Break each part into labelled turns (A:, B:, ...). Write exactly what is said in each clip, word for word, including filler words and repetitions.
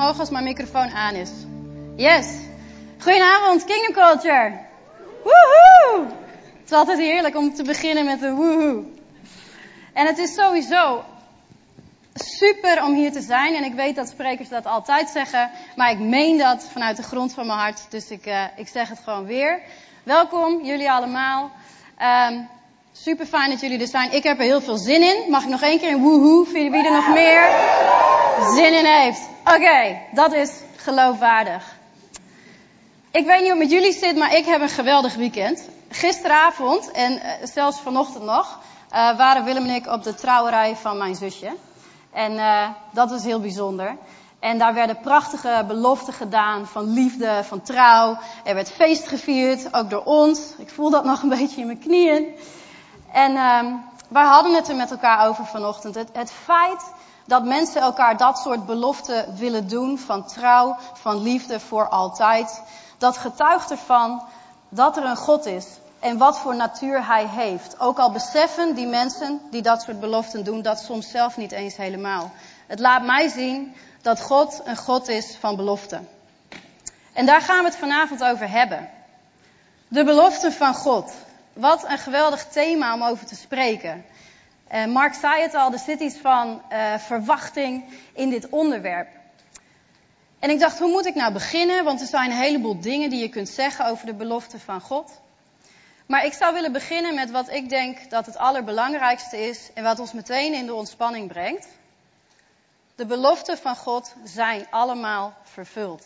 A: omhoog als mijn microfoon aan is. Yes. Goedenavond, Kingdom Culture. Woehoe! Het is altijd heerlijk om te beginnen met een woehoe. En het is sowieso super om hier te zijn. En ik weet dat sprekers dat altijd zeggen. Maar ik meen dat vanuit de grond van mijn hart. Dus ik, uh, ik zeg het gewoon weer. Welkom, jullie allemaal. Um, super fijn dat jullie er zijn. Ik heb er heel veel zin in. Mag ik nog één keer een woehoe? Wie er nog meer zin in heeft? Oké, okay, dat is geloofwaardig. Ik weet niet hoe het met jullie zit, maar ik heb een geweldig weekend. Gisteravond en uh, zelfs vanochtend nog uh, waren Willem en ik op de trouwerij van mijn zusje. En uh, dat was heel bijzonder. En daar werden prachtige beloften gedaan van liefde, van trouw. Er werd feest gevierd, ook door ons. Ik voel dat nog een beetje in mijn knieën. En uh, wij hadden het er met elkaar over vanochtend. Het, het feit dat mensen elkaar dat soort beloften willen doen, van trouw, van liefde voor altijd, dat getuigt ervan dat er een God is en wat voor natuur hij heeft. Ook al beseffen die mensen die dat soort beloften doen dat soms zelf niet eens helemaal. Het laat mij zien dat God een God is van beloften. En daar gaan we het vanavond over hebben. De beloften van God. Wat een geweldig thema om over te spreken. Uh, Mark zei het al, er zit iets van uh, verwachting in dit onderwerp. En ik dacht, hoe moet ik nou beginnen? Want er zijn een heleboel dingen die je kunt zeggen over de beloften van God. Maar ik zou willen beginnen met wat ik denk dat het allerbelangrijkste is en wat ons meteen in de ontspanning brengt. De beloften van God zijn allemaal vervuld.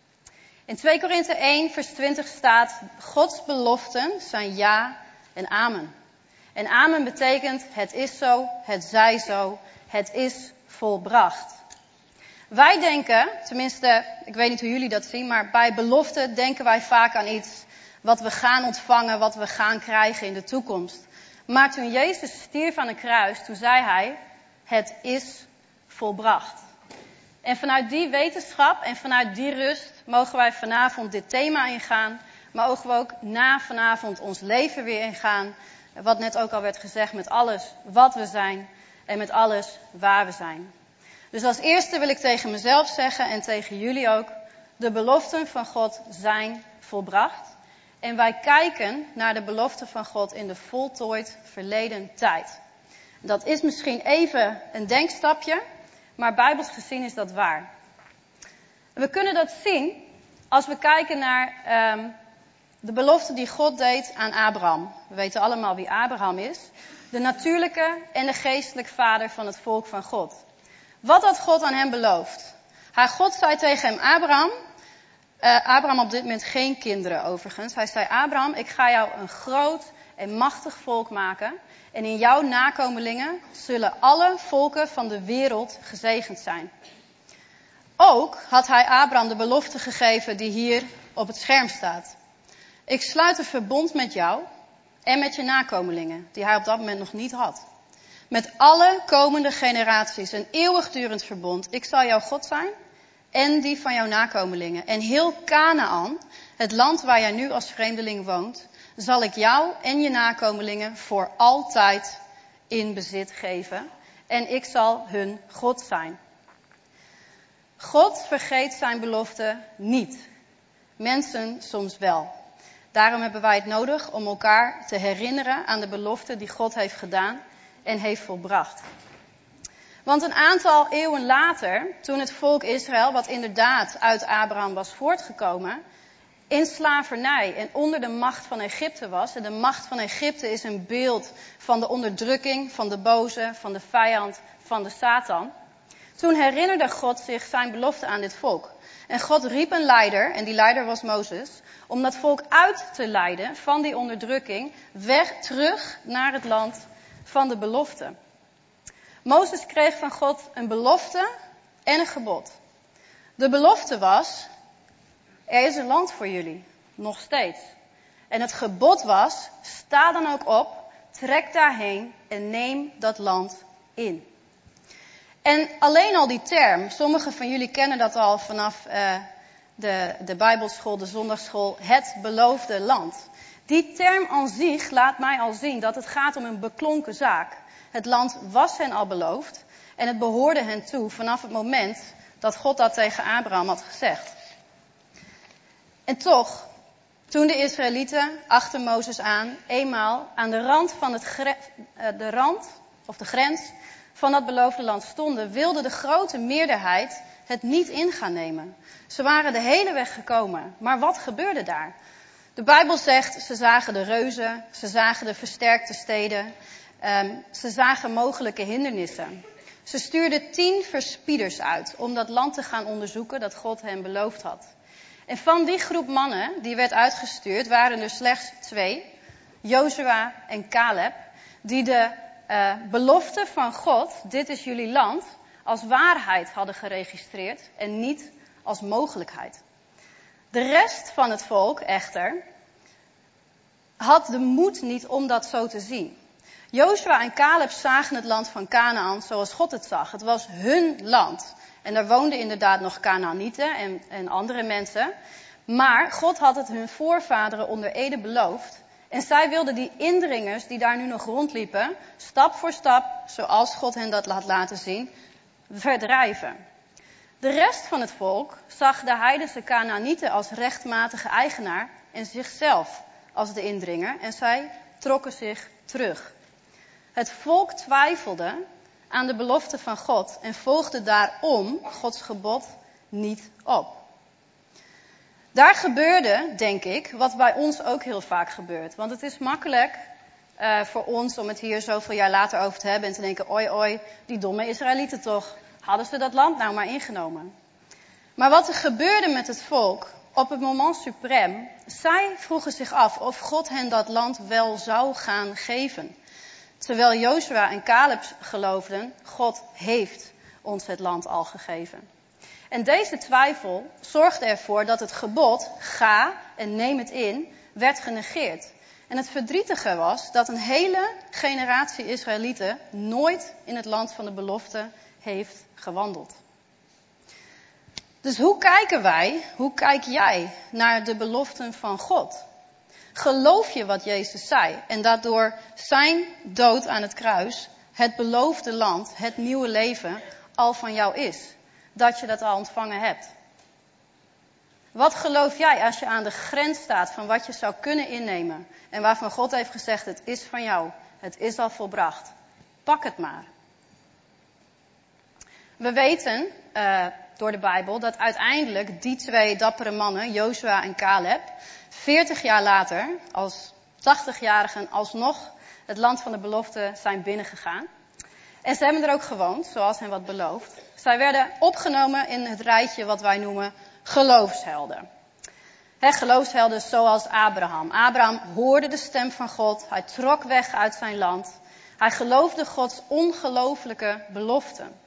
A: In twee Korinthe één vers twintig staat, Gods beloften zijn ja en amen. En amen betekent, het is zo, het zij zo, het is volbracht. Wij denken, tenminste, ik weet niet hoe jullie dat zien, maar bij beloften denken wij vaak aan iets wat we gaan ontvangen, wat we gaan krijgen in de toekomst. Maar toen Jezus stierf aan een kruis, toen zei hij, het is volbracht. En vanuit die wetenschap en vanuit die rust mogen wij vanavond dit thema ingaan, maar mogen we ook na vanavond ons leven weer ingaan. Wat net ook al werd gezegd, met alles wat we zijn en met alles waar we zijn. Dus als eerste wil ik tegen mezelf zeggen en tegen jullie ook, de beloften van God zijn volbracht. En wij kijken naar de beloften van God in de voltooid verleden tijd. Dat is misschien even een denkstapje, maar bijbels gezien is dat waar. We kunnen dat zien als we kijken naar um, de belofte die God deed aan Abraham. We weten allemaal wie Abraham is. De natuurlijke en de geestelijke vader van het volk van God. Wat had God aan hem beloofd? Haar God zei tegen hem, Abraham, uh, Abraham op dit moment geen kinderen overigens. Hij zei, Abraham, ik ga jou een groot en machtig volk maken. En in jouw nakomelingen zullen alle volken van de wereld gezegend zijn. Ook had hij Abraham de belofte gegeven die hier op het scherm staat. Ik sluit een verbond met jou en met je nakomelingen, die hij op dat moment nog niet had. Met alle komende generaties, een eeuwigdurend verbond. Ik zal jouw God zijn en die van jouw nakomelingen. En heel Kanaan, het land waar jij nu als vreemdeling woont, zal ik jou en je nakomelingen voor altijd in bezit geven. En ik zal hun God zijn. God vergeet zijn belofte niet. Mensen soms wel. Daarom hebben wij het nodig om elkaar te herinneren aan de belofte die God heeft gedaan en heeft volbracht. Want een aantal eeuwen later, toen het volk Israël, wat inderdaad uit Abraham was voortgekomen, in slavernij en onder de macht van Egypte was. En de macht van Egypte is een beeld van de onderdrukking, van de boze, van de vijand, van de Satan. Toen herinnerde God zich zijn belofte aan dit volk. En God riep een leider, en die leider was Mozes, om dat volk uit te leiden van die onderdrukking, weg terug naar het land van de belofte. Mozes kreeg van God een belofte en een gebod. De belofte was, er is een land voor jullie, nog steeds. En het gebod was, sta dan ook op, trek daarheen en neem dat land in. En alleen al die term, sommigen van jullie kennen dat al vanaf uh, de, de Bijbelschool, de zondagsschool, het beloofde land. Die term aan zich laat mij al zien dat het gaat om een beklonken zaak. Het land was hen al beloofd en het behoorde hen toe vanaf het moment dat God dat tegen Abraham had gezegd. En toch, toen de Israëlieten achter Mozes aan eenmaal aan de rand van het gre- de rand of de grens van dat beloofde land stonden, wilde de grote meerderheid het niet in gaan nemen. Ze waren de hele weg gekomen. Maar wat gebeurde daar? De Bijbel zegt, ze zagen de reuzen, ze zagen de versterkte steden, um, ze zagen mogelijke hindernissen. Ze stuurden tien verspieders uit om dat land te gaan onderzoeken dat God hen beloofd had. En van die groep mannen die werd uitgestuurd waren er slechts twee, Jozua en Caleb, die de uh, belofte van God, dit is jullie land, als waarheid hadden geregistreerd en niet als mogelijkheid. De rest van het volk echter had de moed niet om dat zo te zien. Jozua en Caleb zagen het land van Kanaan zoals God het zag. Het was hun land. En daar woonden inderdaad nog Kanaanieten en, en andere mensen. Maar God had het hun voorvaderen onder ede beloofd. En zij wilden die indringers die daar nu nog rondliepen, stap voor stap, zoals God hen dat had laten zien, verdrijven. De rest van het volk zag de heidense Kanaanieten als rechtmatige eigenaar en zichzelf als de indringer. En zij trokken zich terug. Het volk twijfelde aan de belofte van God en volgde daarom Gods gebod niet op. Daar gebeurde, denk ik, wat bij ons ook heel vaak gebeurt. Want het is makkelijk uh, voor ons om het hier zoveel jaar later over te hebben en te denken, oi oi, die domme Israëlieten toch, hadden ze dat land nou maar ingenomen. Maar wat er gebeurde met het volk op het moment suprem, zij vroegen zich af of God hen dat land wel zou gaan geven. Terwijl Jozua en Caleb geloofden, God heeft ons het land al gegeven. En deze twijfel zorgde ervoor dat het gebod, ga en neem het in, werd genegeerd. En het verdrietige was dat een hele generatie Israëlieten nooit in het land van de belofte heeft gewandeld. Dus hoe kijken wij, hoe kijk jij naar de beloften van God? Geloof je wat Jezus zei en dat door zijn dood aan het kruis het beloofde land, het nieuwe leven, al van jou is? Dat je dat al ontvangen hebt. Wat geloof jij als je aan de grens staat van wat je zou kunnen innemen en waarvan God heeft gezegd, het is van jou, het is al volbracht. Pak het maar. We weten uh, door de Bijbel dat uiteindelijk die twee dappere mannen, Jozua en Caleb, veertig jaar later, als tachtigjarigen alsnog het land van de belofte zijn binnengegaan. En ze hebben er ook gewoond, zoals hen wat beloofd. Zij werden opgenomen in het rijtje wat wij noemen geloofshelden. He, geloofshelden zoals Abraham. Abraham hoorde de stem van God. Hij trok weg uit zijn land. Hij geloofde Gods ongelooflijke beloften.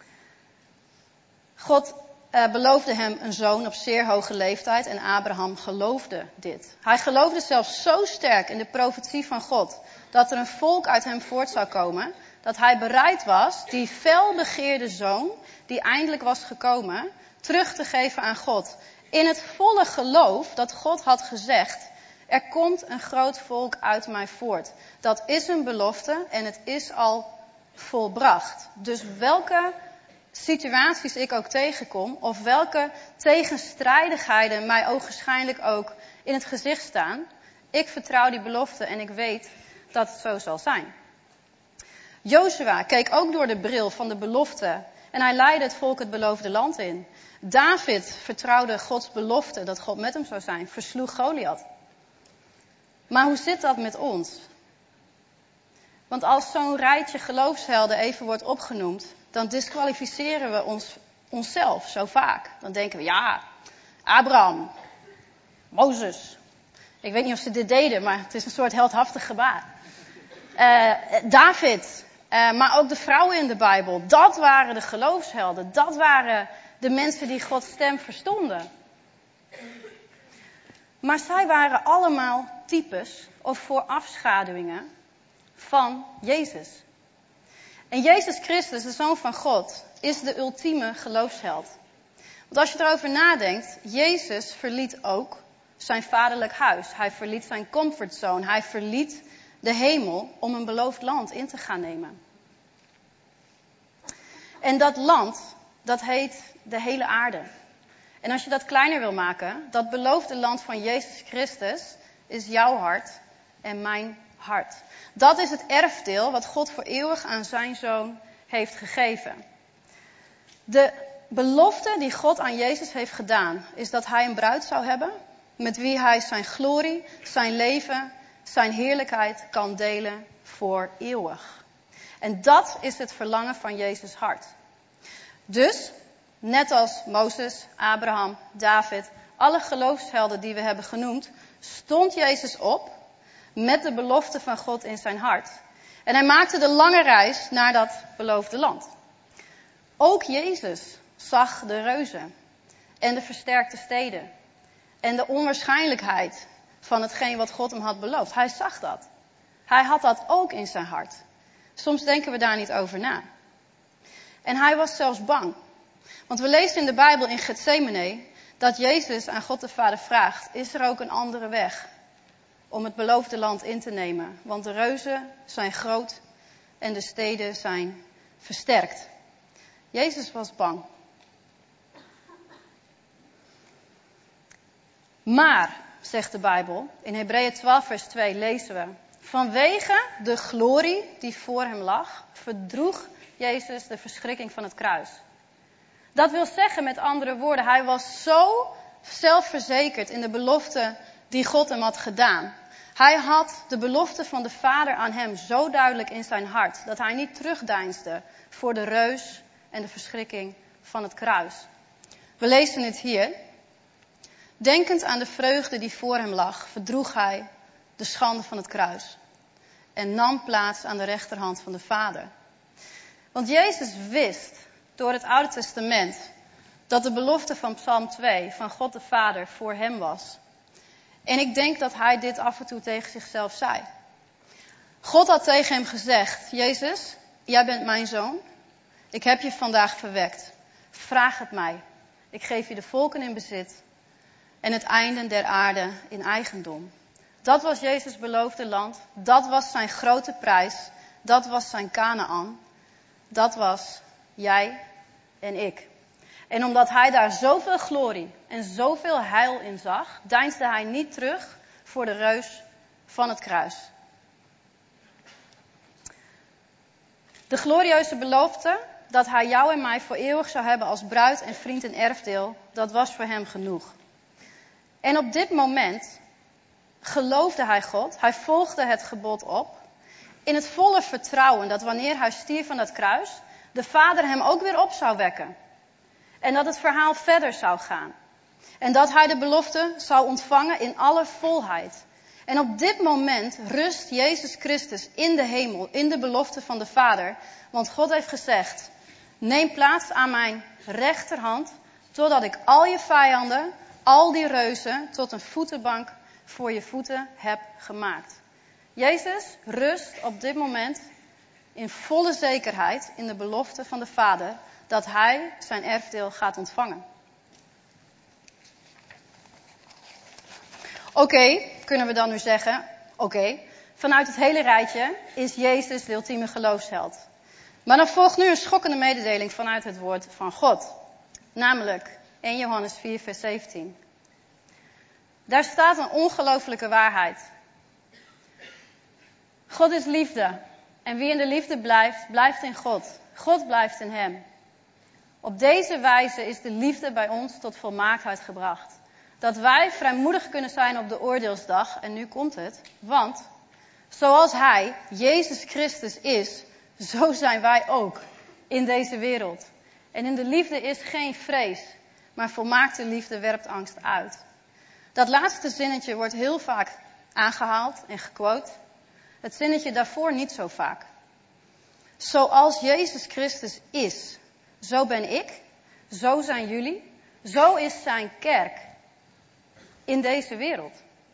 A: God uh, beloofde hem een zoon op zeer hoge leeftijd en Abraham geloofde dit. Hij geloofde zelfs zo sterk in de profetie van God dat er een volk uit hem voort zou komen, dat hij bereid was die felbegeerde zoon, die eindelijk was gekomen, terug te geven aan God. In het volle geloof dat God had gezegd, er komt een groot volk uit mij voort. Dat is een belofte en het is al volbracht. Dus welke situaties ik ook tegenkom, of welke tegenstrijdigheden mij ogenschijnlijk ook in het gezicht staan, ik vertrouw die belofte en ik weet dat het zo zal zijn. Jozua keek ook door de bril van de belofte en hij leidde het volk het beloofde land in. David vertrouwde Gods belofte dat God met hem zou zijn, versloeg Goliath. Maar hoe zit dat met ons? Want als zo'n rijtje geloofshelden even wordt opgenoemd, dan disqualificeren we ons, onszelf zo vaak. Dan denken we, ja, Abraham, Mozes. Ik weet niet of ze dit deden, maar het is een soort heldhaftig gebaar. Uh, David, uh, maar ook de vrouwen in de Bijbel. Dat waren de geloofshelden. Dat waren de mensen die Gods stem verstonden. Maar zij waren allemaal types of voorafschaduwingen van Jezus. En Jezus Christus, de Zoon van God, is de ultieme geloofsheld. Want als je erover nadenkt, Jezus verliet ook zijn vaderlijk huis. Hij verliet zijn comfortzone. Hij verliet de hemel om een beloofd land in te gaan nemen. En dat land dat heet de hele aarde. En als je dat kleiner wil maken, dat beloofde land van Jezus Christus is jouw hart en mijn hart. Dat is het erfdeel wat God voor eeuwig aan zijn zoon heeft gegeven. De belofte die God aan Jezus heeft gedaan, is dat hij een bruid zou hebben, met wie hij zijn glorie, zijn leven, zijn heerlijkheid kan delen voor eeuwig. En dat is het verlangen van Jezus' hart. Dus, net als Mozes, Abraham, David, alle geloofshelden die we hebben genoemd, stond Jezus op met de belofte van God in zijn hart. En hij maakte de lange reis naar dat beloofde land. Ook Jezus zag de reuzen en de versterkte steden en de onwaarschijnlijkheid van hetgeen wat God hem had beloofd. Hij zag dat. Hij had dat ook in zijn hart. Soms denken we daar niet over na. En hij was zelfs bang. Want we lezen in de Bijbel in Getsemane dat Jezus aan God de Vader vraagt: is er ook een andere weg om het beloofde land in te nemen? Want de reuzen zijn groot en de steden zijn versterkt. Jezus was bang. Maar, zegt de Bijbel, in Hebreeën twaalf vers twee lezen we: vanwege de glorie die voor hem lag, verdroeg Jezus de verschrikking van het kruis. Dat wil zeggen, met andere woorden, hij was zo zelfverzekerd in de belofte die God hem had gedaan. Hij had de belofte van de Vader aan hem zo duidelijk in zijn hart, dat hij niet terugdeinsde voor de reus en de verschrikking van het kruis. We lezen het hier. Denkend aan de vreugde die voor hem lag, verdroeg hij de schande van het kruis en nam plaats aan de rechterhand van de Vader. Want Jezus wist door het Oude Testament dat de belofte van Psalm twee van God de Vader voor hem was. En ik denk dat hij dit af en toe tegen zichzelf zei. God had tegen hem gezegd: Jezus, jij bent mijn zoon. Ik heb je vandaag verwekt. Vraag het mij. Ik geef je de volken in bezit en het einde der aarde in eigendom. Dat was Jezus' beloofde land. Dat was zijn grote prijs. Dat was zijn Kanaan. Dat was jij en ik. En omdat hij daar zoveel glorie en zoveel heil in zag, deinsde hij niet terug voor de reus van het kruis. De glorieuze belofte dat hij jou en mij voor eeuwig zou hebben als bruid en vriend en erfdeel, dat was voor hem genoeg. En op dit moment geloofde hij God, hij volgde het gebod op, in het volle vertrouwen dat wanneer hij stierf aan dat kruis, de Vader hem ook weer op zou wekken. En dat het verhaal verder zou gaan. En dat hij de belofte zou ontvangen in alle volheid. En op dit moment rust Jezus Christus in de hemel, in de belofte van de Vader. Want God heeft gezegd: neem plaats aan mijn rechterhand, totdat ik al je vijanden, al die reuzen, tot een voetenbank voor je voeten heb gemaakt. Jezus rust op dit moment in volle zekerheid in de belofte van de Vader dat hij zijn erfdeel gaat ontvangen. Oké, okay, kunnen we dan nu zeggen, oké, okay, vanuit het hele rijtje is Jezus de ultieme geloofsheld. Maar dan volgt nu een schokkende mededeling vanuit het woord van God. Namelijk in Johannes vier vers zeventien. Daar staat een ongelooflijke waarheid. God is liefde. En wie in de liefde blijft, blijft in God. God blijft in hem. Op deze wijze is de liefde bij ons tot volmaaktheid gebracht. Dat wij vrijmoedig kunnen zijn op de oordeelsdag. En nu komt het. Want zoals hij, Jezus Christus, is, zo zijn wij ook in deze wereld. En in de liefde is geen vrees, maar volmaakte liefde werpt angst uit. Dat laatste zinnetje wordt heel vaak aangehaald en gequote. Het zinnetje daarvoor niet zo vaak. Zoals Jezus Christus is, zo ben ik, zo zijn jullie, zo is zijn kerk in deze wereld.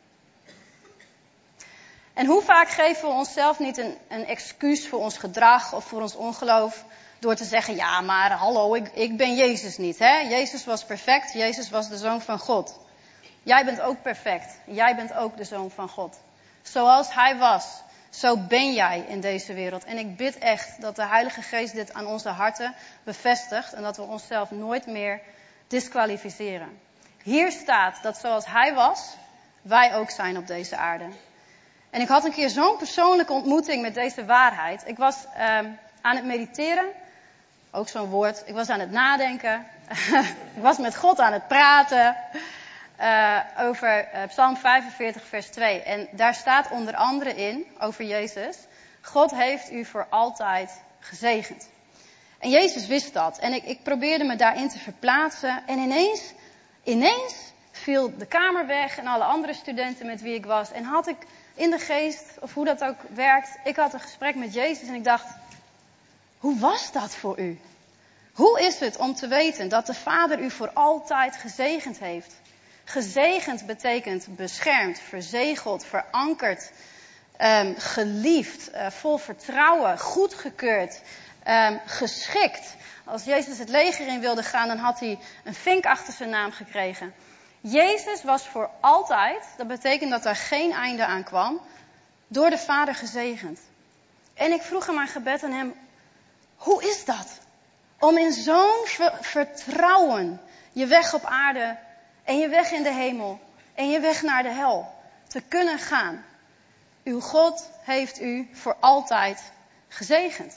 A: En hoe vaak geven we onszelf niet een, een excuus voor ons gedrag of voor ons ongeloof door te zeggen: ja, maar hallo, ik, ik ben Jezus niet. Hè? Jezus was perfect, Jezus was de Zoon van God. Jij bent ook perfect, jij bent ook de Zoon van God. Zoals hij was, Zo ben jij in deze wereld. En ik bid echt dat de Heilige Geest dit aan onze harten bevestigt. En dat we onszelf nooit meer disqualificeren. Hier staat dat zoals hij was, wij ook zijn op deze aarde. En ik had een keer zo'n persoonlijke ontmoeting met deze waarheid. Ik was uh, aan het mediteren. Ook zo'n woord. Ik was aan het nadenken. Ik was met God aan het praten. Uh, over uh, Psalm vijfenveertig vers twee. En daar staat onder andere in, over Jezus. God heeft u voor altijd gezegend. En Jezus wist dat. En ik, ik probeerde me daarin te verplaatsen. En ineens, ineens viel de kamer weg en alle andere studenten met wie ik was. En had ik in de geest, of hoe dat ook werkt, ik had een gesprek met Jezus en ik dacht, hoe was dat voor u? Hoe is het om te weten dat de Vader u voor altijd gezegend heeft? Gezegend betekent beschermd, verzegeld, verankerd, um, geliefd, uh, vol vertrouwen, goedgekeurd, um, geschikt. Als Jezus het leger in wilde gaan, dan had hij een vink achter zijn naam gekregen. Jezus was voor altijd, dat betekent dat er geen einde aan kwam, door de Vader gezegend. En ik vroeg in mijn gebed aan hem, hoe is dat? Om in zo'n ver- vertrouwen je weg op aarde en je weg in de hemel en je weg naar de hel te kunnen gaan. Uw God heeft u voor altijd gezegend.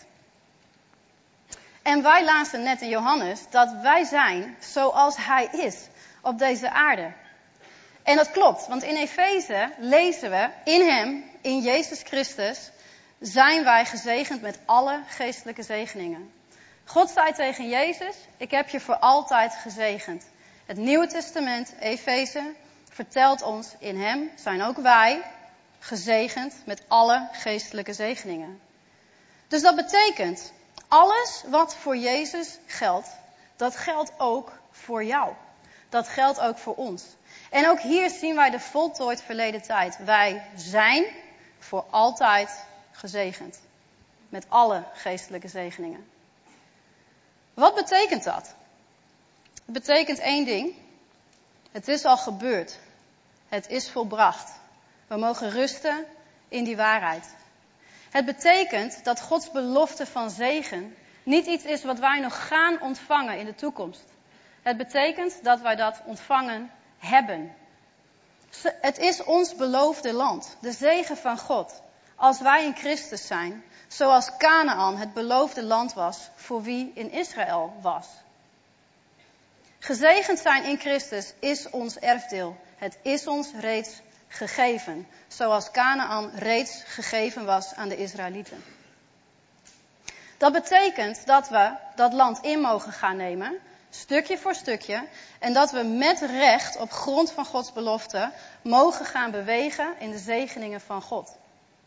A: En wij lazen net in Johannes dat wij zijn zoals hij is op deze aarde. En dat klopt, want in Efeze lezen we, in hem, in Jezus Christus, zijn wij gezegend met alle geestelijke zegeningen. God zei tegen Jezus, ik heb je voor altijd gezegend. Het Nieuwe Testament, Efeze, vertelt ons, in hem zijn ook wij gezegend met alle geestelijke zegeningen. Dus dat betekent, alles wat voor Jezus geldt, dat geldt ook voor jou. Dat geldt ook voor ons. En ook hier zien wij de voltooid verleden tijd. Wij zijn voor altijd gezegend. Met alle geestelijke zegeningen. Wat betekent dat? Het betekent één ding. Het is al gebeurd. Het is volbracht. We mogen rusten in die waarheid. Het betekent dat Gods belofte van zegen niet iets is wat wij nog gaan ontvangen in de toekomst. Het betekent dat wij dat ontvangen hebben. Het is ons beloofde land, de zegen van God, als wij in Christus zijn, zoals Kanaan het beloofde land was voor wie in Israël was. Gezegend zijn in Christus is ons erfdeel. Het is ons reeds gegeven, zoals Kanaan reeds gegeven was aan de Israëlieten. Dat betekent dat we dat land in mogen gaan nemen, stukje voor stukje, en dat we met recht op grond van Gods belofte mogen gaan bewegen in de zegeningen van God.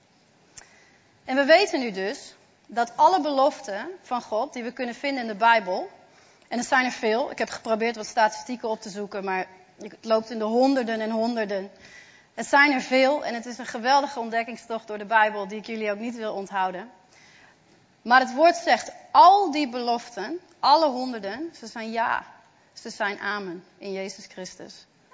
A: En we weten nu dus dat alle beloften van God die we kunnen vinden in de Bijbel, en er zijn er veel, ik heb geprobeerd wat statistieken op te zoeken, maar het loopt in de honderden en honderden. Het zijn er veel en het is een geweldige ontdekkingstocht door de Bijbel die ik jullie ook niet wil onthouden. Maar het woord zegt, al die beloften, alle honderden, ze zijn ja, ze zijn amen in Jezus Christus.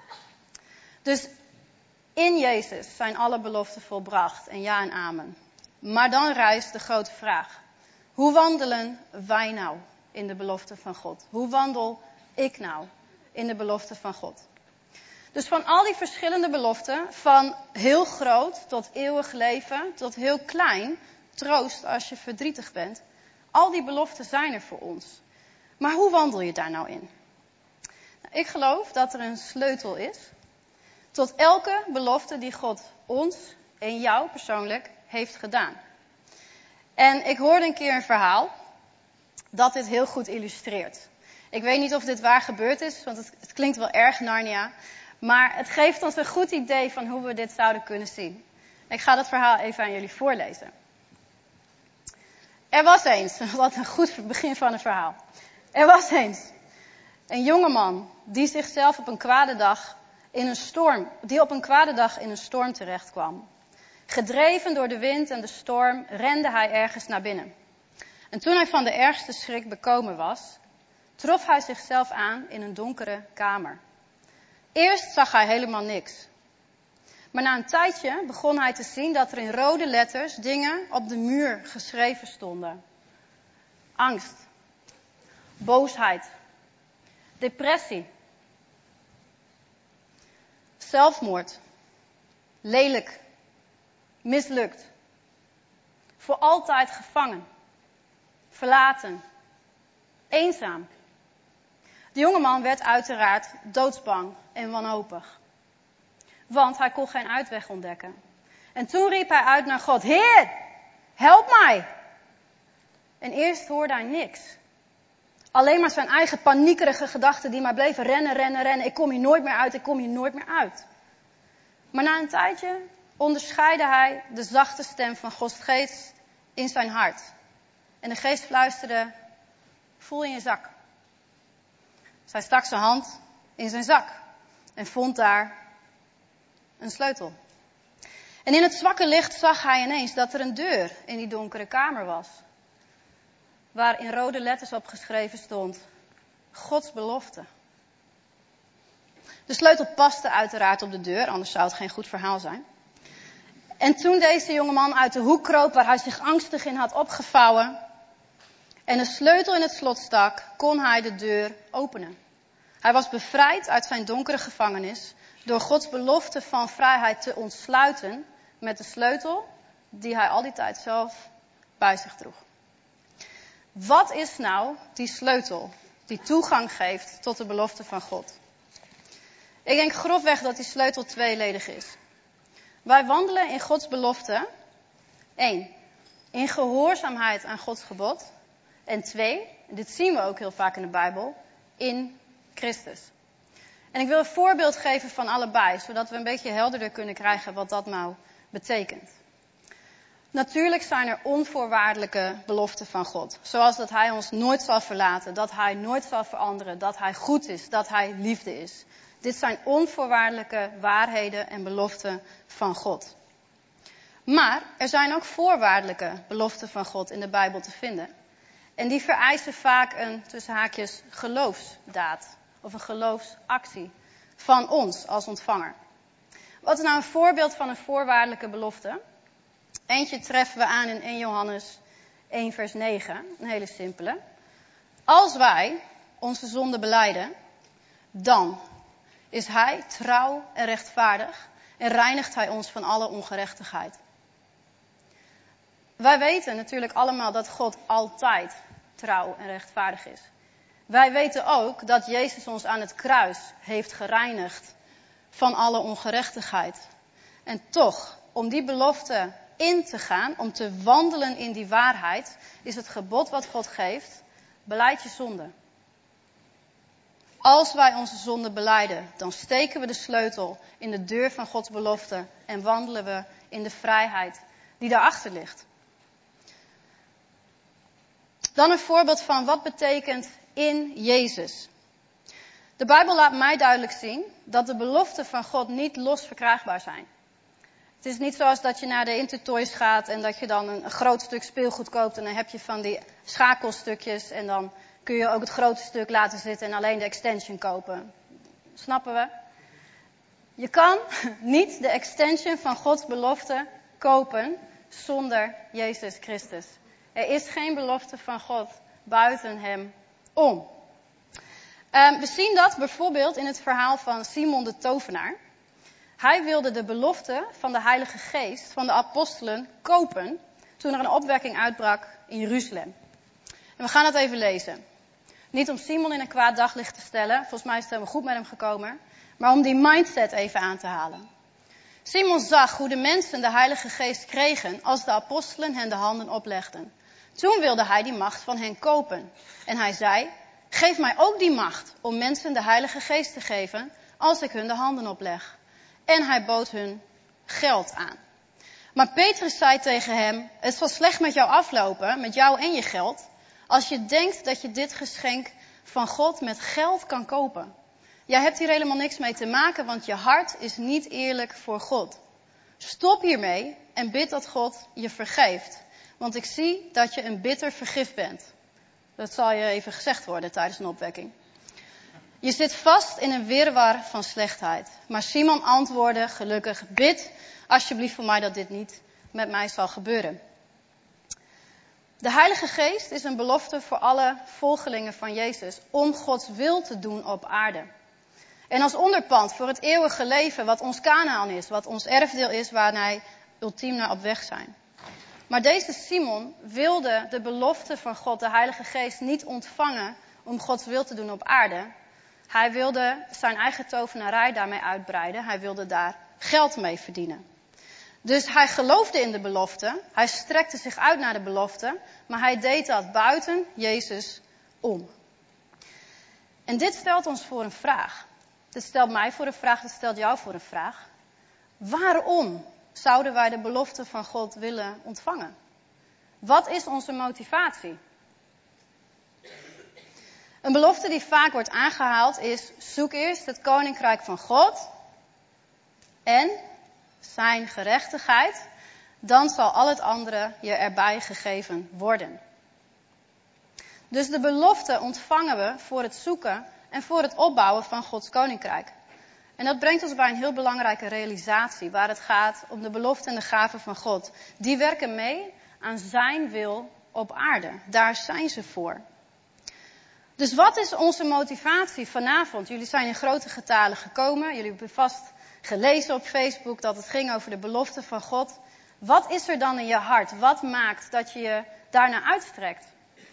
A: Dus in Jezus zijn alle beloften volbracht en ja en amen. Maar dan rijst de grote vraag, hoe wandelen wij nou in de belofte van God? Hoe wandel ik nou in de belofte van God? Dus van al die verschillende beloften, van heel groot tot eeuwig leven, tot heel klein, troost als je verdrietig bent. Al die beloften zijn er voor ons. Maar hoe wandel je daar nou in? Nou, ik geloof dat er een sleutel is tot elke belofte die God ons en jou persoonlijk heeft gedaan. En ik hoorde een keer een verhaal dat dit heel goed illustreert. Ik weet niet of dit waar gebeurd is, want het, het klinkt wel erg Narnia. Maar het geeft ons een goed idee van hoe we dit zouden kunnen zien. Ik ga dat verhaal even aan jullie voorlezen. Er was eens, wat een goed begin van het verhaal. Er was eens een jongeman die zichzelf op een kwade dag in een storm, die op een kwade dag in een storm terecht kwam. Gedreven door de wind en de storm rende hij ergens naar binnen. En toen hij van de ergste schrik bekomen was, trof hij zichzelf aan in een donkere kamer. Eerst zag hij helemaal niks. Maar na een tijdje begon hij te zien dat er in rode letters dingen op de muur geschreven stonden. Angst, boosheid, depressie, zelfmoord, lelijk, mislukt, voor altijd gevangen, verlaten, eenzaam. De jongeman werd uiteraard doodsbang en wanhopig. Want hij kon geen uitweg ontdekken. En toen riep hij uit naar God: Heer, help mij! En eerst hoorde hij niks. Alleen maar zijn eigen paniekerige gedachten die maar bleven rennen, rennen, rennen. Ik kom hier nooit meer uit, ik kom hier nooit meer uit. Maar na een tijdje onderscheidde hij de zachte stem van Gods geest in zijn hart. En de geest fluisterde: voel in je zak. Zij stak zijn hand in zijn zak en vond daar een sleutel. En in het zwakke licht zag hij ineens dat er een deur in die donkere kamer was. Waar in rode letters op geschreven stond: Gods belofte. De sleutel paste uiteraard op de deur, anders zou het geen goed verhaal zijn. En toen deze jongeman uit de hoek kroop waar hij zich angstig in had opgevouwen en een sleutel in het slot stak, kon hij de deur openen. Hij was bevrijd uit zijn donkere gevangenis door Gods belofte van vrijheid te ontsluiten met de sleutel die hij al die tijd zelf bij zich droeg. Wat is nou die sleutel die toegang geeft tot de belofte van God? Ik denk grofweg dat die sleutel tweeledig is. Wij wandelen in Gods belofte. één. In gehoorzaamheid aan Gods gebod. En twee, en dit zien we ook heel vaak in de Bijbel, in Christus. En ik wil een voorbeeld geven van allebei, zodat we een beetje helderder kunnen krijgen wat dat nou betekent. Natuurlijk zijn er onvoorwaardelijke beloften van God. Zoals dat Hij ons nooit zal verlaten, dat Hij nooit zal veranderen, dat Hij goed is, dat Hij liefde is. Dit zijn onvoorwaardelijke waarheden en beloften van God. Maar er zijn ook voorwaardelijke beloften van God in de Bijbel te vinden. En die vereisen vaak een, tussen haakjes, geloofsdaad. Of een geloofsactie van ons als ontvanger. Wat is nou een voorbeeld van een voorwaardelijke belofte? Eentje treffen we aan in eerste Johannes één vers negen. Een hele simpele. Als wij onze zonde belijden, dan is Hij trouw en rechtvaardig en reinigt Hij ons van alle ongerechtigheid. Wij weten natuurlijk allemaal dat God altijd trouw en rechtvaardig is. Wij weten ook dat Jezus ons aan het kruis heeft gereinigd van alle ongerechtigheid. En toch, om die belofte in te gaan, om te wandelen in die waarheid, is het gebod wat God geeft: belijd je zonde. Als wij onze zonde belijden, dan steken we de sleutel in de deur van Gods belofte en wandelen we in de vrijheid die daarachter ligt. Dan een voorbeeld van wat betekent in Jezus. De Bijbel laat mij duidelijk zien dat de beloften van God niet los verkrijgbaar zijn. Het is niet zoals dat je naar de Intertoys gaat en dat je dan een groot stuk speelgoed koopt en dan heb je van die schakelstukjes en dan kun je ook het grote stuk laten zitten en alleen de extension kopen. Snappen we? Je kan niet de extension van Gods belofte kopen zonder Jezus Christus. Er is geen belofte van God buiten hem om. Um, we zien dat bijvoorbeeld in het verhaal van Simon de tovenaar. Hij wilde de belofte van de Heilige Geest van de apostelen kopen toen er een opwekking uitbrak in Jeruzalem. En we gaan het even lezen. Niet om Simon in een kwaad daglicht te stellen, volgens mij is het helemaal goed met hem gekomen, maar om die mindset even aan te halen. Simon zag hoe de mensen de Heilige Geest kregen als de apostelen hen de handen oplegden. Toen wilde hij die macht van hen kopen. En hij zei: geef mij ook die macht om mensen de Heilige Geest te geven als ik hun de handen opleg. En hij bood hun geld aan. Maar Petrus zei tegen hem: het zal slecht met jou aflopen, met jou en je geld, als je denkt dat je dit geschenk van God met geld kan kopen. Jij hebt hier helemaal niks mee te maken, want je hart is niet eerlijk voor God. Stop hiermee en bid dat God je vergeeft. Want ik zie dat je een bitter vergif bent. Dat zal je even gezegd worden tijdens een opwekking. Je zit vast in een wirwar van slechtheid. Maar Simon antwoordde gelukkig, bid alsjeblieft voor mij dat dit niet met mij zal gebeuren. De Heilige Geest is een belofte voor alle volgelingen van Jezus om Gods wil te doen op aarde. En als onderpand voor het eeuwige leven wat ons Kanaan is, wat ons erfdeel is, waar wij ultiem naar op weg zijn. Maar deze Simon wilde de belofte van God, de Heilige Geest, niet ontvangen om Gods wil te doen op aarde. Hij wilde zijn eigen tovenarij daarmee uitbreiden. Hij wilde daar geld mee verdienen. Dus hij geloofde in de belofte. Hij strekte zich uit naar de belofte. Maar hij deed dat buiten Jezus om. En dit stelt ons voor een vraag. Dit stelt mij voor een vraag, dit stelt jou voor een vraag. Waarom zouden wij de belofte van God willen ontvangen? Wat is onze motivatie? Een belofte die vaak wordt aangehaald is: zoek eerst het koninkrijk van God en zijn gerechtigheid, dan zal al het andere je erbij gegeven worden. Dus de belofte ontvangen we voor het zoeken en voor het opbouwen van Gods koninkrijk. En dat brengt ons bij een heel belangrijke realisatie, waar het gaat om de belofte en de gaven van God. Die werken mee aan zijn wil op aarde. Daar zijn ze voor. Dus wat is onze motivatie vanavond? Jullie zijn in grote getalen gekomen. Jullie hebben vast gelezen op Facebook dat het ging over de belofte van God. Wat is er dan in je hart? Wat maakt dat je je daarnaar uitstrekt?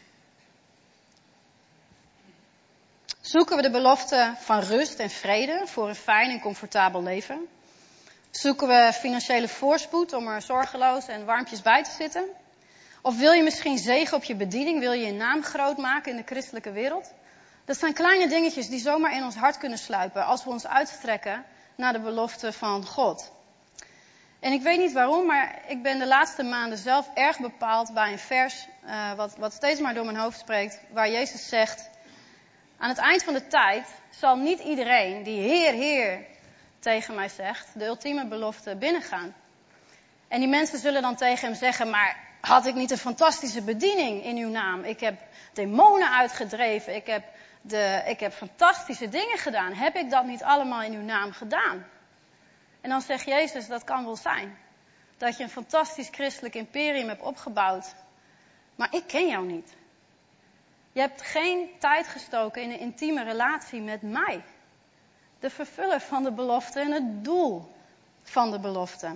A: Zoeken we de belofte van rust en vrede voor een fijn en comfortabel leven? Zoeken we financiële voorspoed om er zorgeloos en warmpjes bij te zitten? Of wil je misschien zegen op je bediening? Wil je je naam groot maken in de christelijke wereld? Dat zijn kleine dingetjes die zomaar in ons hart kunnen sluipen als we ons uitstrekken naar de belofte van God. En ik weet niet waarom, maar ik ben de laatste maanden zelf erg bepaald bij een vers uh, wat, wat steeds maar door mijn hoofd spreekt, waar Jezus zegt: aan het eind van de tijd zal niet iedereen die Heer, Heer tegen mij zegt, de ultieme belofte binnengaan. En die mensen zullen dan tegen hem zeggen: maar had ik niet een fantastische bediening in uw naam? Ik heb demonen uitgedreven, ik heb, de, ik heb fantastische dingen gedaan. Heb ik dat niet allemaal in uw naam gedaan? En dan zegt Jezus: dat kan wel zijn. Dat je een fantastisch christelijk imperium hebt opgebouwd. Maar ik ken jou niet. Je hebt geen tijd gestoken in een intieme relatie met mij. De vervuller van de belofte en het doel van de belofte.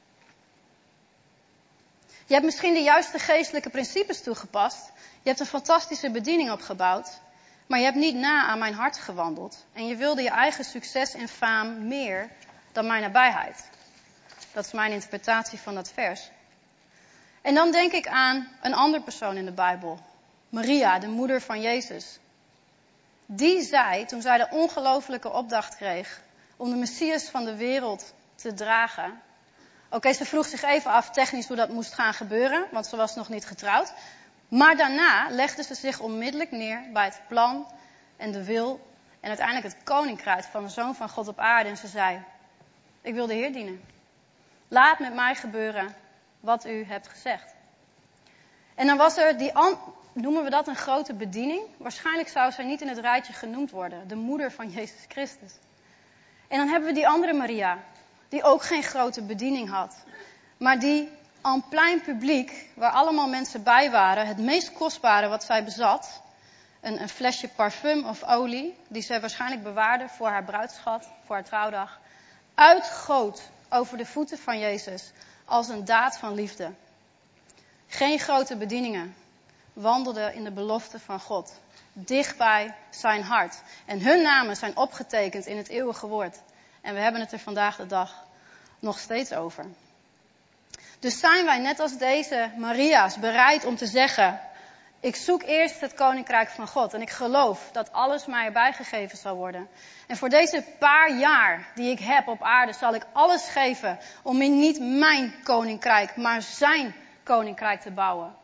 A: Je hebt misschien de juiste geestelijke principes toegepast. Je hebt een fantastische bediening opgebouwd. Maar je hebt niet na aan mijn hart gewandeld. En je wilde je eigen succes en faam meer dan mijn nabijheid. Dat is mijn interpretatie van dat vers. En dan denk ik aan een andere persoon in de Bijbel. Maria, de moeder van Jezus. Die zei, toen zij de ongelofelijke opdracht kreeg om de Messias van de wereld te dragen. Oké, okay, ze vroeg zich even af technisch hoe dat moest gaan gebeuren, want ze was nog niet getrouwd. Maar daarna legde ze zich onmiddellijk neer bij het plan en de wil en uiteindelijk het koninkrijk van de Zoon van God op aarde. En ze zei: ik wil de Heer dienen. Laat met mij gebeuren wat u hebt gezegd. En dan was er die, noemen we dat een grote bediening? Waarschijnlijk zou zij niet in het rijtje genoemd worden. De moeder van Jezus Christus. En dan hebben we die andere Maria. Die ook geen grote bediening had. Maar die aan plein publiek, waar allemaal mensen bij waren, het meest kostbare wat zij bezat, een, een flesje parfum of olie, die zij waarschijnlijk bewaarde voor haar bruidschat, voor haar trouwdag, uitgoot over de voeten van Jezus als een daad van liefde. Geen grote bedieningen, wandelden in de belofte van God, dicht bij zijn hart. En hun namen zijn opgetekend in het eeuwige woord. En we hebben het er vandaag de dag nog steeds over. Dus zijn wij net als deze Maria's bereid om te zeggen: ik zoek eerst het koninkrijk van God en ik geloof dat alles mij erbij gegeven zal worden. En voor deze paar jaar die ik heb op aarde zal ik alles geven om in niet mijn koninkrijk, maar zijn koninkrijk te bouwen.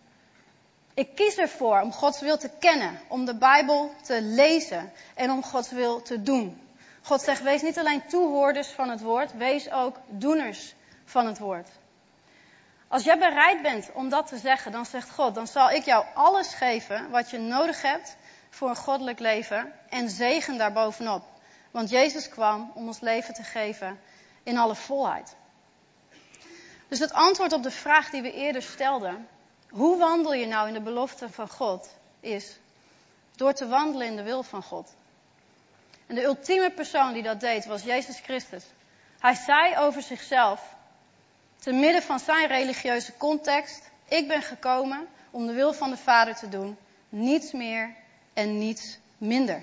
A: Ik kies ervoor om Gods wil te kennen, om de Bijbel te lezen en om Gods wil te doen. God zegt: wees niet alleen toehoorders van het woord, wees ook doeners van het woord. Als jij bereid bent om dat te zeggen, dan zegt God: dan zal ik jou alles geven wat je nodig hebt voor een goddelijk leven en zegen daarbovenop. Want Jezus kwam om ons leven te geven in alle volheid. Dus het antwoord op de vraag die we eerder stelden, hoe wandel je nou in de belofte van God, is door te wandelen in de wil van God. En de ultieme persoon die dat deed was Jezus Christus. Hij zei over zichzelf, te midden van zijn religieuze context, ik ben gekomen om de wil van de Vader te doen, niets meer en niets minder.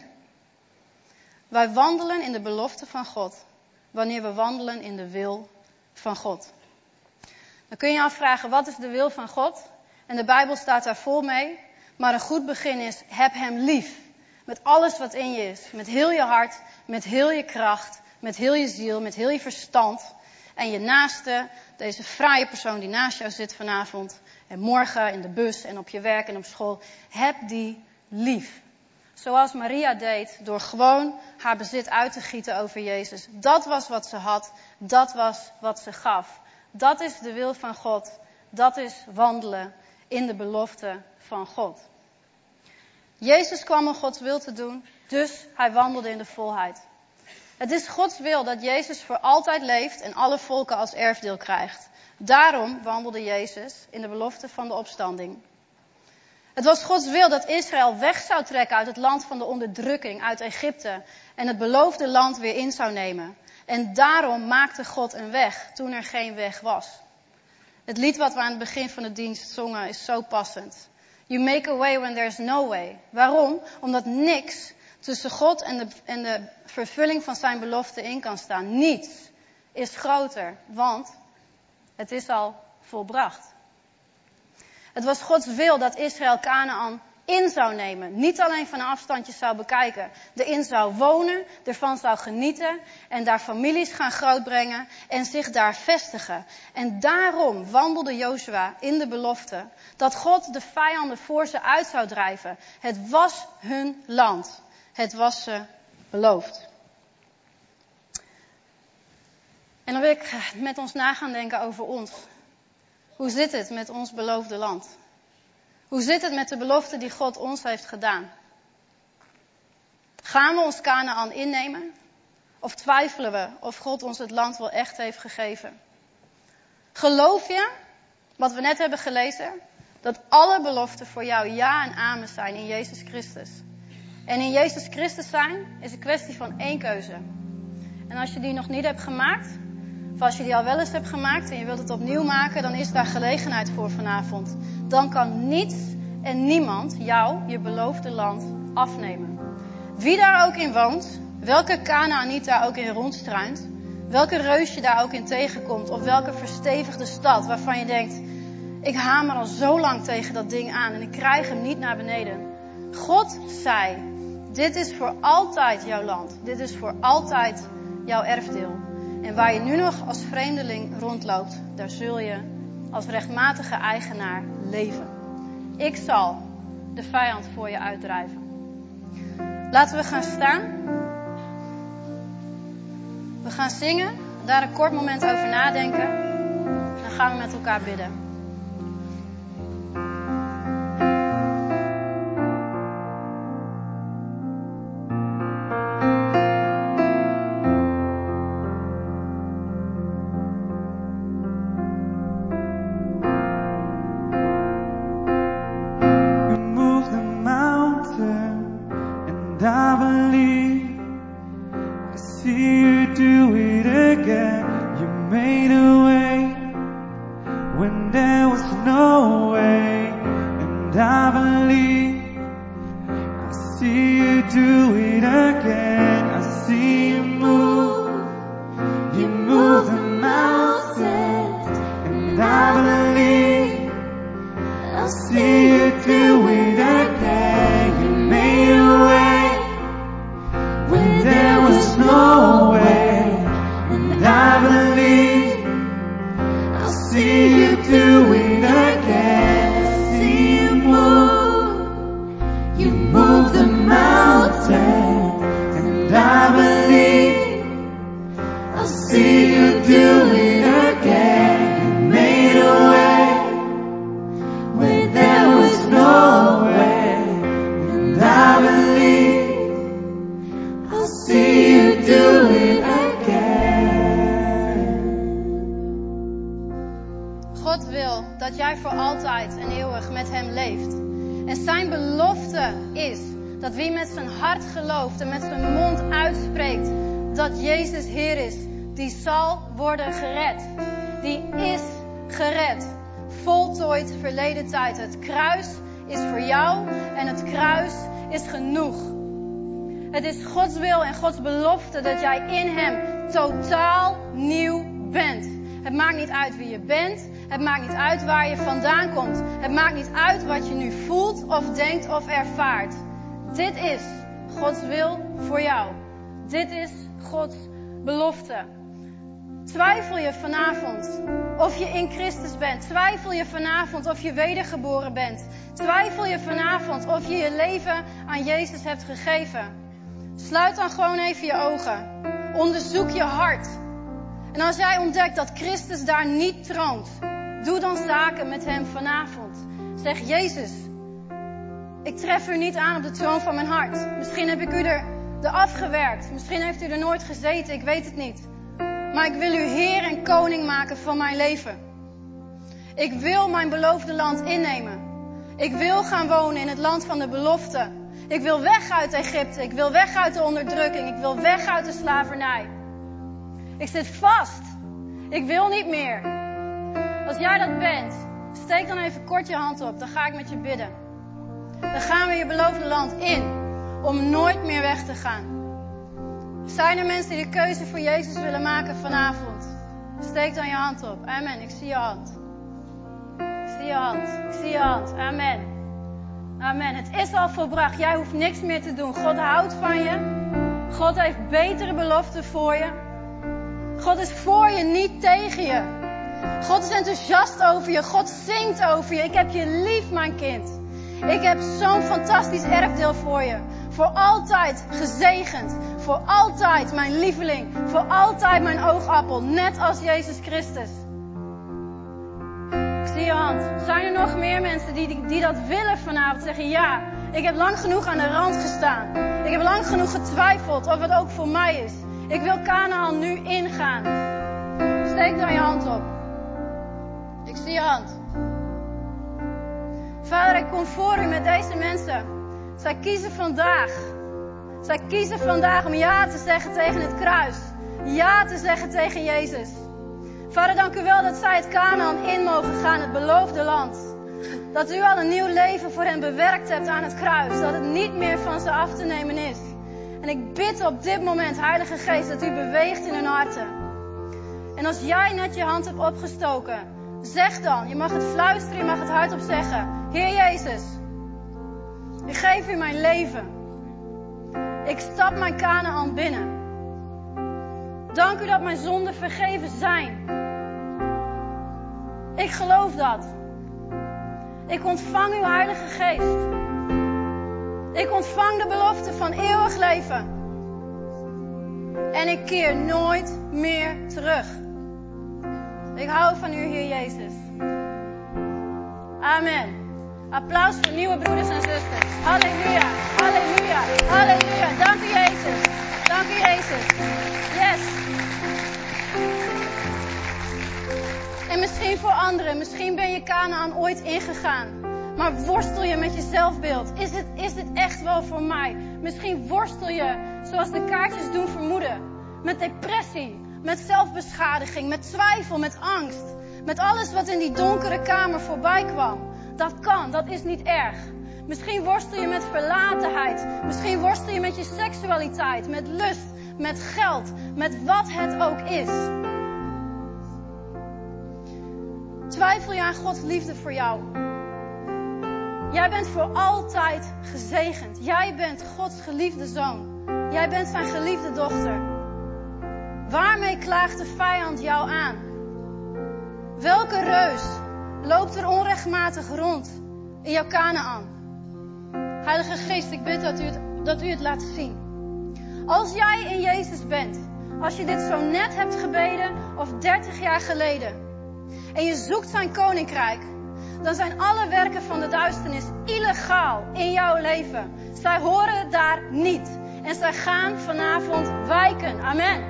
A: Wij wandelen in de belofte van God, wanneer we wandelen in de wil van God. Dan kun je je afvragen, wat is de wil van God? En de Bijbel staat daar vol mee. Maar een goed begin is, heb hem lief. Met alles wat in je is. Met heel je hart, met heel je kracht, met heel je ziel, met heel je verstand. En je naaste, deze fraaie persoon die naast jou zit vanavond. En morgen in de bus en op je werk en op school. Heb die lief. Zoals Maria deed, door gewoon haar bezit uit te gieten over Jezus. Dat was wat ze had, dat was wat ze gaf. Dat is de wil van God. Dat is wandelen in de belofte van God. Jezus kwam om Gods wil te doen, dus hij wandelde in de volheid. Het is Gods wil dat Jezus voor altijd leeft en alle volken als erfdeel krijgt. Daarom wandelde Jezus in de belofte van de opstanding. Het was Gods wil dat Israël weg zou trekken uit het land van de onderdrukking, uit Egypte, en het beloofde land weer in zou nemen. En daarom maakte God een weg toen er geen weg was. Het lied wat we aan het begin van de dienst zongen is zo passend. You make a way when there's no way. Waarom? Omdat niks tussen God en de, en de vervulling van zijn belofte in kan staan. Niets is groter, want het is al volbracht. Het was Gods wil dat Israël Kanaan in zou nemen. Niet alleen van een afstandje zou bekijken. Erin zou wonen, ervan zou genieten en daar families gaan grootbrengen en zich daar vestigen. En daarom wandelde Jozua in de belofte dat God de vijanden voor ze uit zou drijven. Het was hun land. Het was ze beloofd. En dan wil ik met ons na gaan denken over ons. Hoe zit het met ons beloofde land? Hoe zit het met de belofte die God ons heeft gedaan? Gaan we ons Kanaan innemen? Of twijfelen we of God ons het land wel echt heeft gegeven? Geloof je, wat we net hebben gelezen, dat alle beloften voor jou ja en amen zijn in Jezus Christus? En in Jezus Christus zijn is een kwestie van één keuze. En als je die nog niet hebt gemaakt, of als je die al wel eens hebt gemaakt en je wilt het opnieuw maken, dan is daar gelegenheid voor vanavond. Dan kan niets en niemand jou je beloofde land afnemen. Wie daar ook in woont, welke Kanaaniet daar ook in rondstruint, welke reus je daar ook in tegenkomt, of welke verstevigde stad waarvan je denkt, ik hamer al zo lang tegen dat ding aan en ik krijg hem niet naar beneden. God zei, dit is voor altijd jouw land. Dit is voor altijd jouw erfdeel. En waar je nu nog als vreemdeling rondloopt, daar zul je als rechtmatige eigenaar leven. Ik zal de vijand voor je uitdrijven. Laten we gaan staan. We gaan zingen, daar een kort moment over nadenken. Dan gaan we met elkaar bidden.
B: I
A: wil dat jij voor altijd en eeuwig met hem leeft. En zijn belofte is dat wie met zijn hart gelooft en met zijn mond uitspreekt dat Jezus Heer is, die zal worden gered. Die is gered. Voltooid verleden tijd. Het kruis is voor jou en het kruis is genoeg. Het is Gods wil en Gods belofte dat jij in hem totaal nieuw bent. Het maakt niet uit wie je bent. Het maakt niet uit waar je vandaan komt. Het maakt niet uit wat je nu voelt of denkt of ervaart. Dit is Gods wil voor jou. Dit is Gods belofte. Twijfel je vanavond of je in Christus bent? Twijfel je vanavond of je wedergeboren bent? Twijfel je vanavond of je je leven aan Jezus hebt gegeven? Sluit dan gewoon even je ogen. Onderzoek je hart. En als jij ontdekt dat Christus daar niet troont, doe dan zaken met hem vanavond. Zeg, Jezus, ik tref u niet aan op de troon van mijn hart. Misschien heb ik u er, er afgewerkt. Misschien heeft u er nooit gezeten, ik weet het niet. Maar ik wil u Heer en Koning maken van mijn leven. Ik wil mijn beloofde land innemen. Ik wil gaan wonen in het land van de belofte. Ik wil weg uit Egypte. Ik wil weg uit de onderdrukking. Ik wil weg uit de slavernij. Ik zit vast. Ik wil niet meer. Als jij dat bent, steek dan even kort je hand op. Dan ga ik met je bidden. Dan gaan we je beloofde land in. Om nooit meer weg te gaan. Zijn er mensen die de keuze voor Jezus willen maken vanavond? Steek dan je hand op. Amen. Ik zie je hand. Ik zie je hand. Ik zie je hand. Amen. Amen. Het is al volbracht. Jij hoeft niks meer te doen. God houdt van je. God heeft betere beloften voor je. God is voor je, niet tegen je. God is enthousiast over je. God zingt over je. Ik heb je lief, mijn kind. Ik heb zo'n fantastisch erfdeel voor je. Voor altijd gezegend. Voor altijd mijn lieveling. Voor altijd mijn oogappel. Net als Jezus Christus. Ik zie je hand. Zijn er nog meer mensen die, die, die dat willen vanavond? Zeggen ja, ik heb lang genoeg aan de rand gestaan. Ik heb lang genoeg getwijfeld of het ook voor mij is. Ik wil Kanaan nu ingaan. Steek dan je hand op. Ik zie je hand. Vader, ik kom voor u met deze mensen. Zij kiezen vandaag. Zij kiezen vandaag om ja te zeggen tegen het kruis. Ja te zeggen tegen Jezus. Vader, dank u wel dat zij het Kanaan in mogen gaan, het beloofde land. Dat u al een nieuw leven voor hen bewerkt hebt aan het kruis. Dat het niet meer van ze af te nemen is. En ik bid op dit moment, Heilige Geest, dat u beweegt in hun harten. En als jij net je hand hebt opgestoken, zeg dan, je mag het fluisteren, je mag het hardop zeggen. Heer Jezus, ik geef u mijn leven. Ik stap mijn Kanaan binnen. Dank u dat mijn zonden vergeven zijn. Ik geloof dat. Ik ontvang uw Heilige Geest. Ik ontvang de belofte van eeuwig leven. En ik keer nooit meer terug. Ik hou van u, Heer Jezus. Amen. Applaus voor nieuwe broeders en zusters. Halleluja, halleluja, halleluja. Dank u, Jezus. Dank u, Jezus. Yes. En misschien voor anderen, misschien ben je Kanaan ooit ingegaan. Maar worstel je met je zelfbeeld. Is het, is dit echt wel voor mij? Misschien worstel je, zoals de kaartjes doen vermoeden. Met depressie, met zelfbeschadiging, met twijfel, met angst. Met alles wat in die donkere kamer voorbij kwam. Dat kan, dat is niet erg. Misschien worstel je met verlatenheid. Misschien worstel je met je seksualiteit, met lust, met geld, met wat het ook is. Twijfel je aan Gods liefde voor jou? Jij bent voor altijd gezegend. Jij bent Gods geliefde zoon. Jij bent zijn geliefde dochter. Waarmee klaagt de vijand jou aan? Welke reus loopt er onrechtmatig rond in jouw Kanaan? Heilige Geest, ik bid dat u, het, dat u het laat zien. Als jij in Jezus bent, als je dit zo net hebt gebeden of dertig jaar geleden, en je zoekt zijn koninkrijk, dan zijn alle werken van de duisternis illegaal in jouw leven. Zij horen daar niet. En zij gaan vanavond wijken. Amen.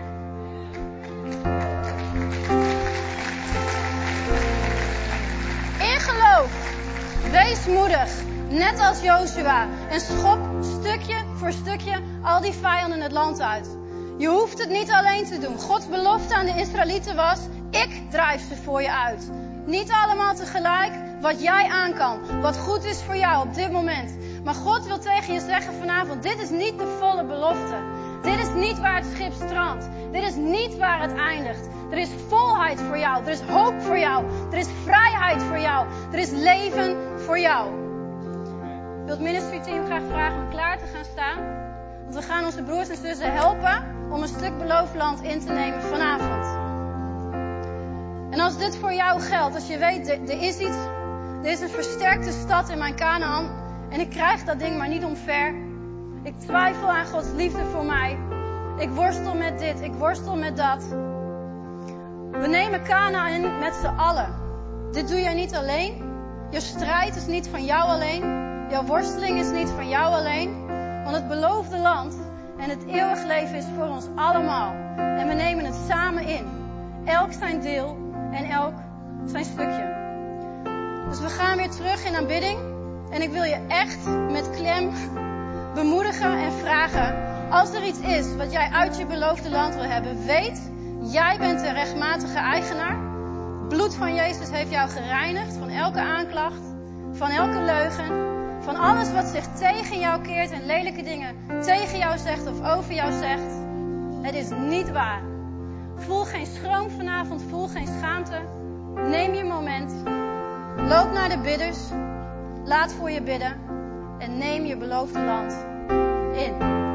A: Wees moedig, net als Jozua. En schop stukje voor stukje al die vijanden het land uit. Je hoeft het niet alleen te doen. Gods belofte aan de Israëlieten was, ik drijf ze voor je uit. Niet allemaal tegelijk, wat jij aan kan. Wat goed is voor jou op dit moment. Maar God wil tegen je zeggen vanavond, dit is niet de volle belofte. Dit is niet waar het schip strandt. Dit is niet waar het eindigt. Er is volheid voor jou. Er is hoop voor jou. Er is vrijheid voor jou. Er is leven voor jou. Ik wil het ministry team graag vragen om klaar te gaan staan. Want we gaan onze broers en zussen helpen om een stuk beloofd land in te nemen vanavond. En als dit voor jou geldt, als je weet, er, er is iets, er is een versterkte stad in mijn Kanaan en ik krijg dat ding maar niet omver. Ik twijfel aan Gods liefde voor mij. Ik worstel met dit, ik worstel met dat. We nemen Kanaan in met z'n allen. Dit doe jij niet alleen. Je strijd is niet van jou alleen. Jouw worsteling is niet van jou alleen. Want het beloofde land en het eeuwig leven is voor ons allemaal. En we nemen het samen in. Elk zijn deel en elk zijn stukje. Dus we gaan weer terug in aanbidding. En ik wil je echt met klem bemoedigen en vragen. Als er iets is wat jij uit je beloofde land wil hebben, weet, jij bent de rechtmatige eigenaar. Het bloed van Jezus heeft jou gereinigd van elke aanklacht, van elke leugen, van alles wat zich tegen jou keert en lelijke dingen tegen jou zegt of over jou zegt. Het is niet waar. Voel geen schroom vanavond, voel geen schaamte. Neem je moment. Loop naar de bidders. Laat voor je bidden. En neem je beloofde land in.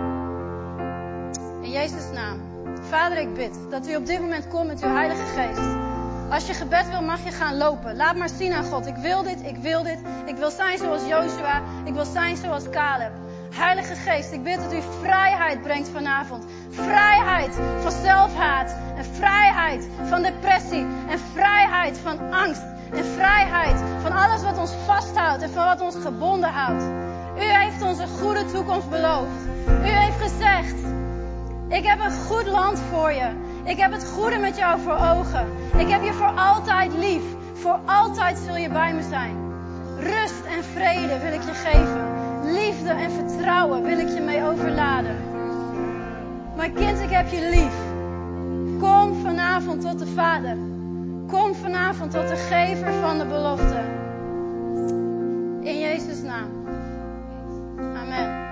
A: In Jezus' naam. Vader, ik bid dat u op dit moment komt met uw Heilige Geest. Als je gebed wil, mag je gaan lopen. Laat maar zien aan God. Ik wil dit, ik wil dit. Ik wil zijn zoals Jozua. Ik wil zijn zoals Caleb. Heilige Geest, ik bid dat u vrijheid brengt vanavond. Vrijheid van zelfhaat. En vrijheid van depressie. En vrijheid van angst. En vrijheid van alles wat ons vasthoudt en van wat ons gebonden houdt. U heeft ons een goede toekomst beloofd. U heeft gezegd, ik heb een goed land voor je. Ik heb het goede met jou voor ogen. Ik heb je voor altijd lief. Voor altijd zul je bij me zijn. Rust en vrede wil ik je geven. Liefde en vertrouwen wil ik je mee overladen. Mijn kind, ik heb je lief. Kom vanavond tot de Vader. Kom vanavond tot de gever van de belofte. In Jezus' naam. Amen.